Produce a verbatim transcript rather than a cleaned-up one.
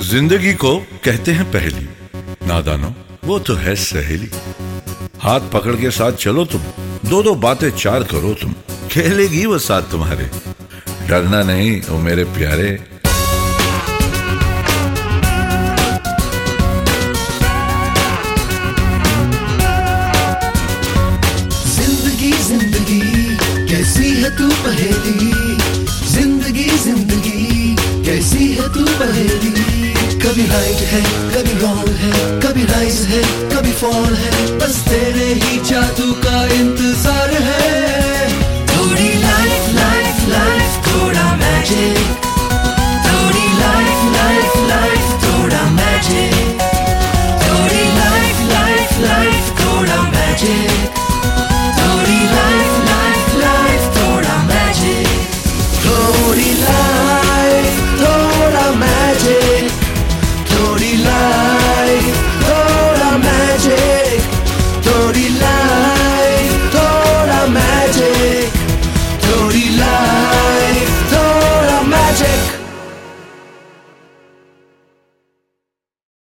जिंदगी को कहते हैं पहेली, नादानो वो तो है सहेली। हाथ पकड़ के साथ चलो तुम, दो दो बातें चार करो तुम, खेलेगी वो साथ तुम्हारे। डरना नहीं ओ मेरे प्यारे। जिंदगी जिंदगी कैसी है तू पहेली, जिंदगी जिंदगी कैसी है तू पहेली। कभी राइट है कभी रॉन्ग है, कभी राइज है कभी फॉल है, बस तेरे ही जादू का इंतजार है। थोड़ी लाइफ लाइफ लाइफ थोड़ा मैजिक,